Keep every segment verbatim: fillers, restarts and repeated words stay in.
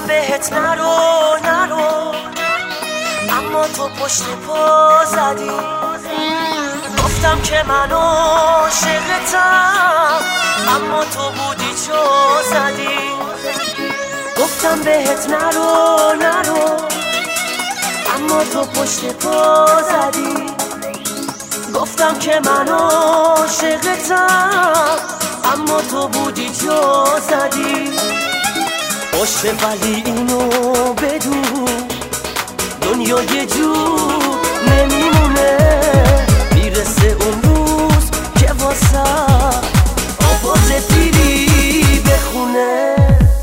بهت نرو نرو، اما تو پشت پا زدی. گفتم که من عاشقتم، اما تو بودی چو زدی. گفتم بهت نرو نرو، اما تو پشت پا زدی. گفتم که من عاشقتم، اما تو بودی چو زدی. باشه ولی اینو بدون، دنیا یه جور نمیمونه. میرسه اون روز که واسه آواز پیری بخونه.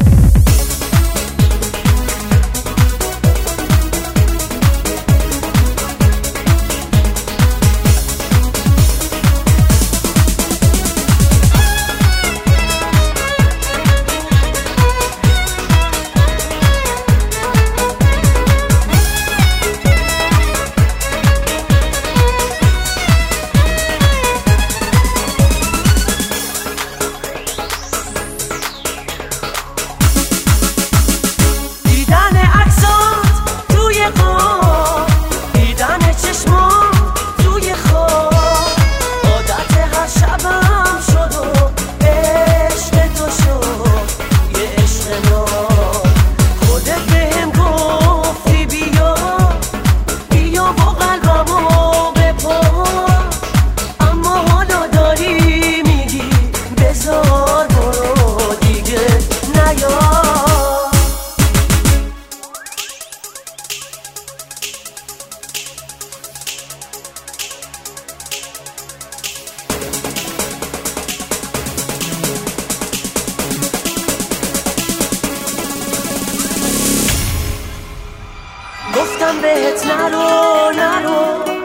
گفتم بهت نرو نرو،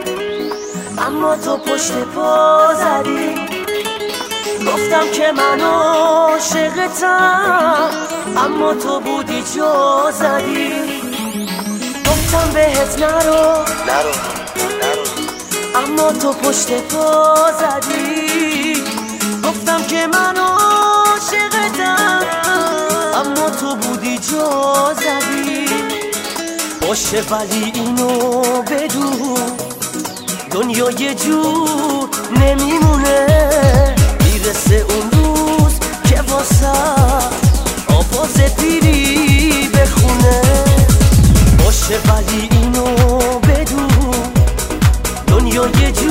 اما تو پشت پا زدی. گفتم که من عاشقتم، اما تو بودی چو زدی. گفتم بهت نرو نرو نرو، اما تو پشت پا زدی. گفتم که من عاشقتم، اما تو بودی چو زدی. باشه ولی اینو بدون، دنیا یه جور نمیمونه. میرسه اون روز که واسه آواز پیری بخونه. باشه ولی اینو بدون، دنیا یه جور